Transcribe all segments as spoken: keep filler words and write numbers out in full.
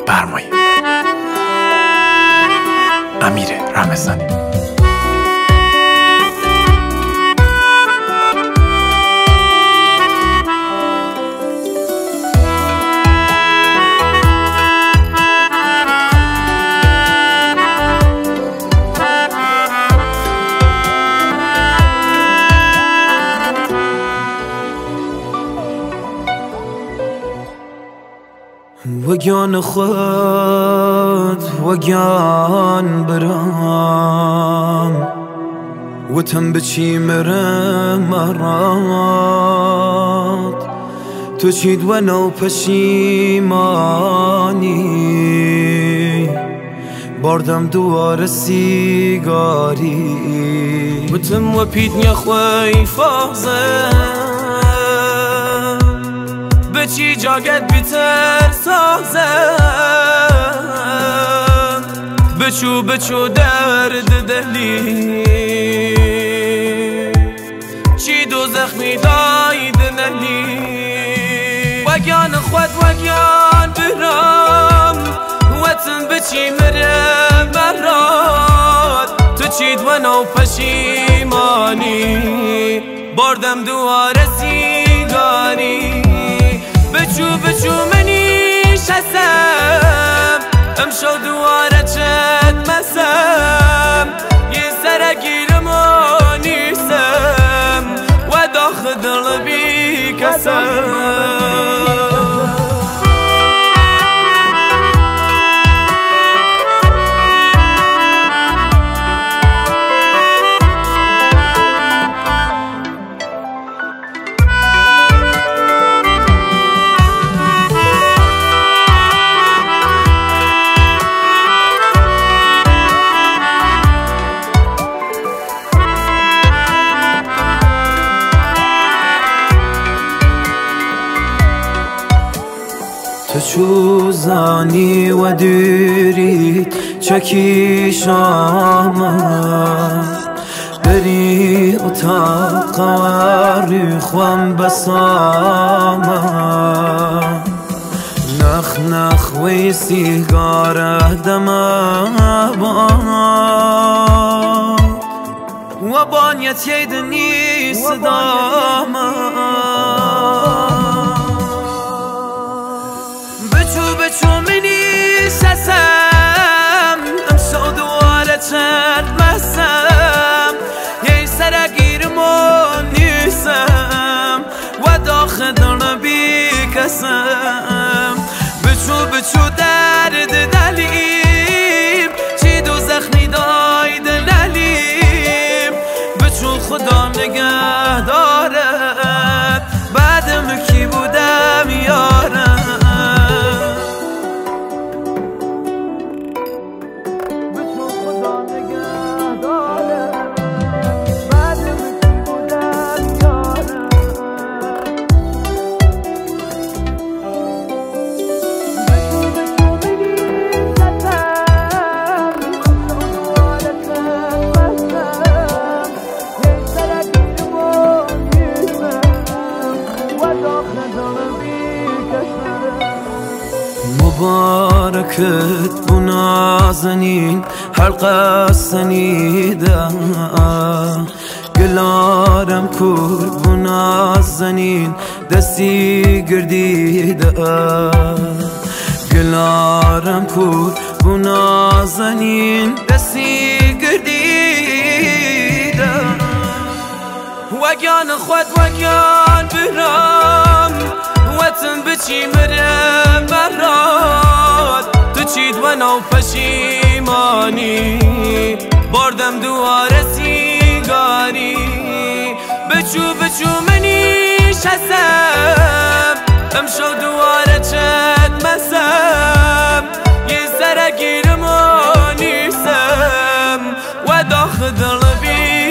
برمایه. امیر رمضانی. وگیان خود وگیان برام وتم بچی مرم مرات تو چید و نو پشیمانی باردم دوار سیگاری وتم و پیدنی خوی فازه بچی جاگت بیتر سازم بچو بچو درد دلی چی دو زخمی داید نلی وگیان خود وگیان برام وطن بچی مره مراد تو چید و نو پشیمانی باردم دوار سیگاری بچو بچو منی شسم امشو دواره چت مسم یه سرگیرم و نیسم و داخل دل بی کسم تو چوزانی و دیرید چکی شامم بری اتاق وری خوام بسامم نخ نخ وی سیگاره دمم و بانیت یدنی صدامم بچو منی شسم امشو دواره چند مسم یه سرگیرم و نیسم و داخل دل بی کسم بچو بچو درد دلیم چی دو زخمی داید نلیم بچو خدا نگه دارد بعدم کی بودم یارم مبارکت بو نازنین حلقه سنیده گلارم کور بو نازنین دستی گردیده گلارم کور بو نازنین دستی گردیده وگیان خود وگیان برام وطن بچی مره مراد تو چید و نو پشیمانی باردم دوار سیگاری بچو بچو منی شسم امشو دواره چت مسم یه سرگیرم و نیسم و داخل دل بی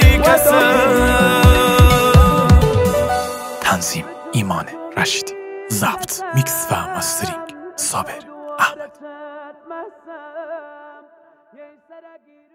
کسم. تنظیم ایمان رشیدی، ضبط میکس و مسترینگ صابر احمد.